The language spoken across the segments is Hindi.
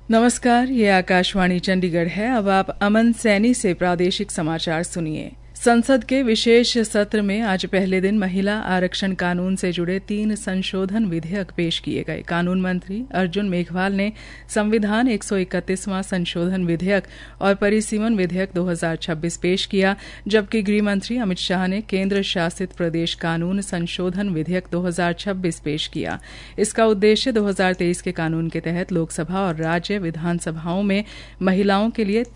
नमस्कार, ये आकाशवाणी चंडीगढ़ है। अब आप अमन सैनी से प्रादेशिक समाचार सुनिए। संसद के विशेष सत्र में आज पहले दिन महिला आरक्षण कानून से जुड़े 3 संशोधन विधेयक पेश किए गए। कानून मंत्री अर्जुन मेघवाल ने संविधान 131वां संशोधन विधेयक और परिसीमन विधेयक 2026 पेश किया, जबकि गृह मंत्री अमित शाह ने केंद्र शासित प्रदेश कानून संशोधन विधेयक 2026 पेश किया। इसका उद्देश्य 2023 के कानून के तहत लोकसभा और राज्य विधानसभाओं में महिलाओं के लिए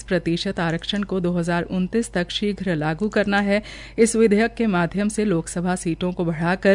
33% आरक्षण को 2029 तक शीघ्र लागू करना है। इस विधेयक के माध्यम से लोकसभा सीटों को बढ़ाकर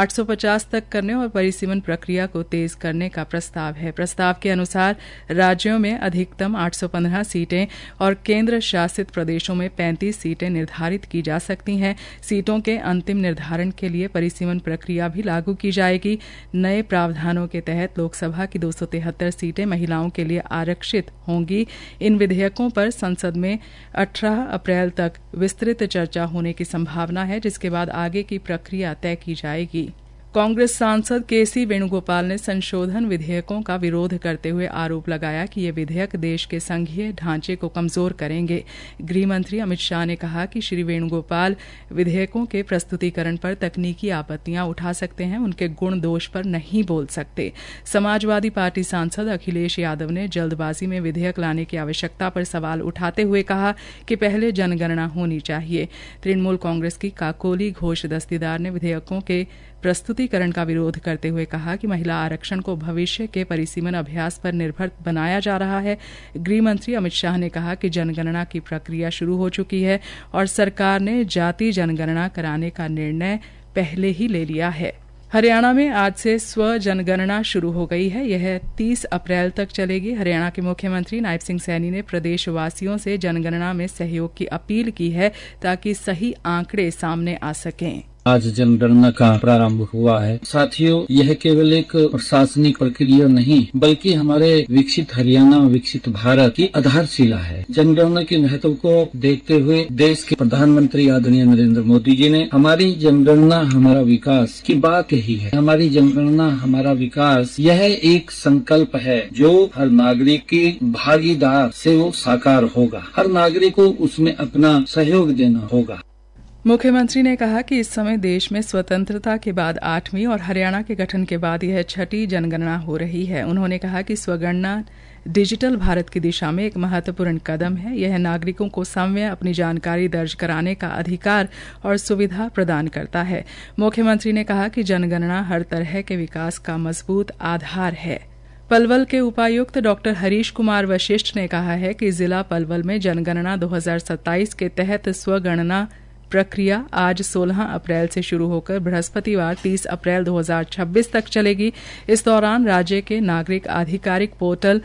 850 तक करने और परिसीमन प्रक्रिया को तेज करने का प्रस्ताव है। प्रस्ताव के अनुसार राज्यों में अधिकतम 815 सीटें और केंद्र शासित प्रदेशों में 35 सीटें निर्धारित की जा सकती हैं। सीटों के अंतिम निर्धारण के लिए परिसीमन प्रक्रिया भी लागू की जाएगी। नए प्रावधानों के तहत लोकसभा की 273 सीटें महिलाओं के लिए आरक्षित होंगी। इन विधेयकों पर संसद में 18 अप्रैल तक विस्तृत चर्चा होने की संभावना है, जिसके बाद आगे की प्रक्रिया तय की जाएगी। कांग्रेस सांसद केसी वेणुगोपाल ने संशोधन विधेयकों का विरोध करते हुए आरोप लगाया कि ये विधेयक देश के संघीय ढांचे को कमजोर करेंगे। गृह मंत्री अमित शाह ने कहा कि श्री वेणुगोपाल विधेयकों के प्रस्तुतिकरण पर तकनीकी आपत्तियां उठा सकते हैं, उनके गुण दोष पर नहीं बोल सकते। समाजवादी पार्टी सांसद अखिलेश यादव ने जल्दबाजी में विधेयक लाने की आवश्यकता पर सवाल उठाते हुए कहा कि पहले जनगणना होनी चाहिए। तृणमूल कांग्रेस की काकोली घोष दस्तीदार ने विधेयकों के प्रस्तुतिकरण का विरोध करते हुए कहा कि महिला आरक्षण को भविष्य के परिसीमन अभ्यास पर निर्भर बनाया जा रहा है। गृह मंत्री अमित शाह ने कहा कि जनगणना की प्रक्रिया शुरू हो चुकी है और सरकार ने जाति जनगणना कराने का निर्णय पहले ही ले लिया है। हरियाणा में आज से स्व जनगणना शुरू हो गई है। यह 30 अप्रैल तक चलेगी। हरियाणा के मुख्यमंत्री नायब सिंह सैनी ने प्रदेशवासियों से जनगणना में सहयोग की अपील की है ताकि सही आंकड़े सामने आ सकें। आज जनगणना का प्रारंभ हुआ है। साथियों, यह केवल एक प्रशासनिक प्रक्रिया नहीं बल्कि हमारे विकसित हरियाणा विकसित भारत की आधारशिला है। जनगणना के महत्व को देखते हुए देश के प्रधानमंत्री आदरणीय नरेंद्र मोदी जी ने हमारी जनगणना हमारा विकास की बात कही है। हमारी जनगणना हमारा विकास यह एक संकल्प है जो हर नागरिक की भागीदार से वो साकार होगा। हर नागरिक को उसमें अपना सहयोग देना होगा। मुख्यमंत्री ने कहा कि इस समय देश में स्वतंत्रता के बाद 8वीं और हरियाणा के गठन के बाद यह 6ठी जनगणना हो रही है। उन्होंने कहा कि स्वगणना डिजिटल भारत की दिशा में एक महत्वपूर्ण कदम है। यह नागरिकों को समय अपनी जानकारी दर्ज कराने का अधिकार और सुविधा प्रदान करता है। मुख्यमंत्री ने कहा कि जनगणना हर तरह के विकास का मजबूत आधार है। पलवल के उपायुक्त डॉक्टर हरीश कुमार वशिष्ठ ने कहा है कि जिला पलवल में जनगणना 2027 के तहत स्वगणना प्रक्रिया आज 16 अप्रैल से शुरू होकर बृहस्पतिवार 30 अप्रैल 2026 तक चलेगी। इस दौरान राज्य के नागरिक आधिकारिक पोर्टल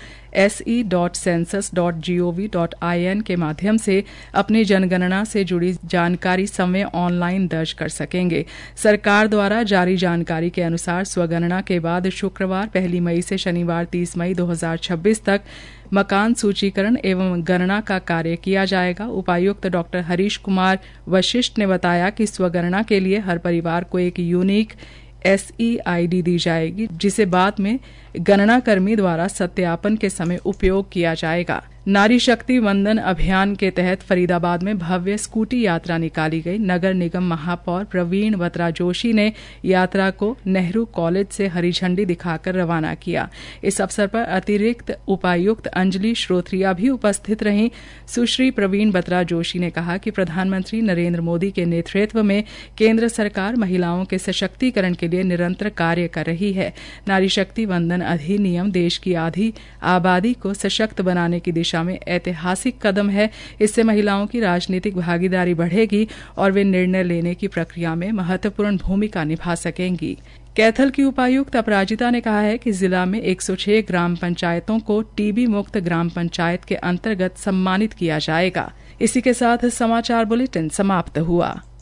se.census.gov.in के माध्यम से अपनी जनगणना से जुड़ी जानकारी समय ऑनलाइन दर्ज कर सकेंगे। सरकार द्वारा जारी जानकारी के अनुसार स्वगणना के बाद शुक्रवार 1 मई से शनिवार 30 मई 2026 तक मकान सूचीकरण एवं गणना का कार्य किया जाएगा। उपायुक्त डॉक्टर हरीश कुमार वशिष्ठ ने बताया कि स्वगणना के लिए हर परिवार को एक यूनिक SEID दी जाएगी, जिसे बाद में गणना कर्मी द्वारा सत्यापन के समय उपयोग किया जाएगा। नारी शक्ति वंदन अभियान के तहत फरीदाबाद में भव्य स्कूटी यात्रा निकाली गई। नगर निगम महापौर प्रवीण बत्रा जोशी ने यात्रा को नेहरू कॉलेज से हरी झंडी दिखाकर रवाना किया। इस अवसर पर अतिरिक्त उपायुक्त अंजलि श्रोत्रिया भी उपस्थित रहीं। सुश्री प्रवीण बत्रा जोशी ने कहा कि प्रधानमंत्री नरेंद्र मोदी के नेतृत्व में केंद्र सरकार महिलाओं के सशक्तिकरण के लिए निरंतर कार्य कर रही है। नारी शक्ति वंदन अधिनियम देश की आधी आबादी को सशक्त बनाने की दिशा में ऐतिहासिक कदम है। इससे महिलाओं की राजनीतिक भागीदारी बढ़ेगी और वे निर्णय लेने की प्रक्रिया में महत्वपूर्ण भूमिका निभा सकेंगी। कैथल की उपायुक्त अपराजिता ने कहा है कि जिला में 106 ग्राम पंचायतों को टीबी मुक्त ग्राम पंचायत के अंतर्गत सम्मानित किया जाएगा। इसी के साथ समाचार बुलेटिन समाप्त हुआ।